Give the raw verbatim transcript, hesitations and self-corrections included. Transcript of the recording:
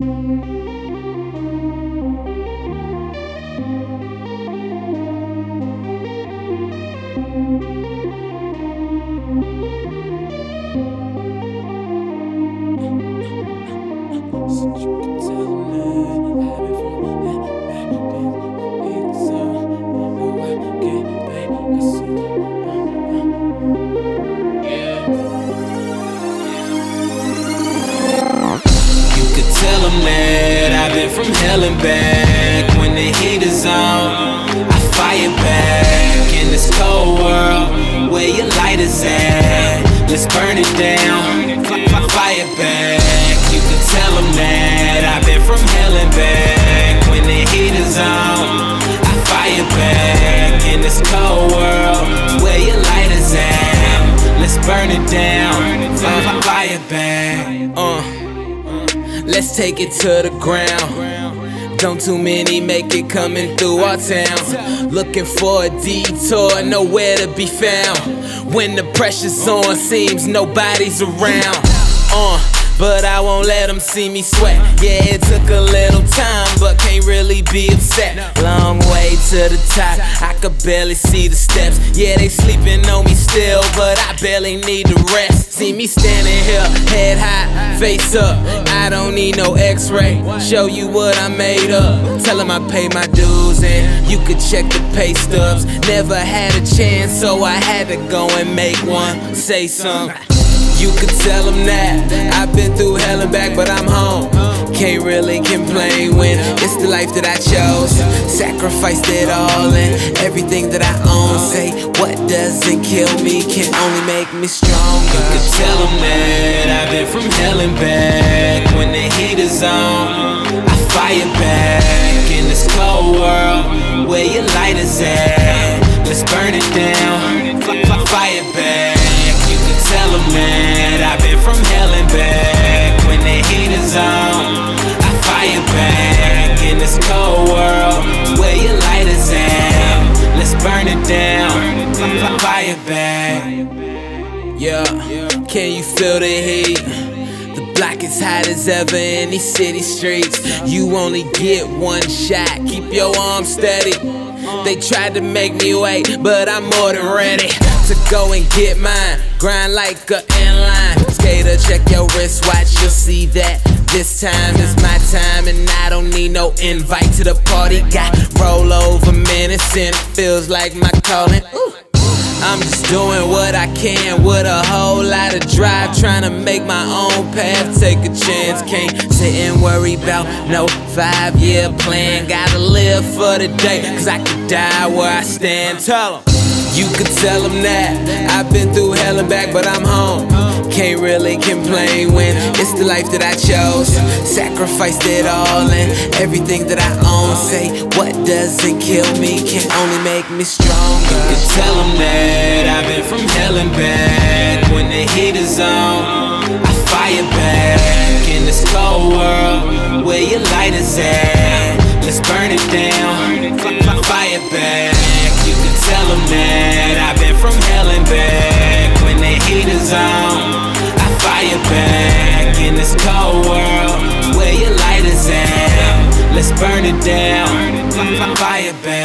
Tell them that I've been from hell and back. When the heat is on, I fire back. In this cold world, where your light is at, let's burn it down, fire back. You can tell them that I've been from hell and back. When the heat is on, I fire back. In this cold world, where your light is at, let's burn it down, fire back. Uh Let's take it to the ground. Don't too many make it coming through our town. Looking for a detour, nowhere to be found. When the pressure's on, seems nobody's around. Uh, but I won't let them see me sweat. Yeah, it took a little time, but can't really be upset. Long way to the top, I could barely see the steps. Yeah, they sleeping on me still, but I barely need the rest. See me standing here, head high, face up. I don't need no x-ray, show you what I made up. Tell them I paid my dues and you could check the pay stubs. Never had a chance, so I had to go and make one. Say something. You could tell them that I've been through hell and back, but I'm home. Can't really complain when it's the life that I chose. Sacrificed it all and everything that I own. Say what doesn't kill me can only make me stronger. You could tell them that I've been from hell and back. When the heat is on, I fire back. In this cold world, where your light is at, let's burn it down, fire back. You can tell them that I've been from hell and back. When the heat is on, I fire back. In this cold world, where your light is at, let's burn it down, fire back. Yeah, can you feel the heat? The block is hot as ever in these city streets. You only get one shot, keep your arms steady. They tried to make me wait, but I'm more than ready to go and get mine. Grind like a inline skater, check your wristwatch, you'll see that this time is my time. And I don't need no invite to the party. Got roll over minutes and it feels like my calling. Ooh. I'm just doing what I can with a whole lot of drive, trying to make my own path, take a chance. Can't sit and worry about no five-year plan. Gotta live for the day, cause I could die where I stand. Tell them, you could tell them that I've been through hell and back, but I'm home. Can't really complain when it's the life that I chose. Sacrificed it all and everything that I own. Say what doesn't kill me can only make me stronger. You can tell them that I've been from hell and back. When the heat is on, I fire back. In this cold world, where your light is at, let's burn it down, fire back. You can tell them that I've been from hell and back. When the heat is on, I fire back. In this cold world, where your light is at, let's burn it down, fire back.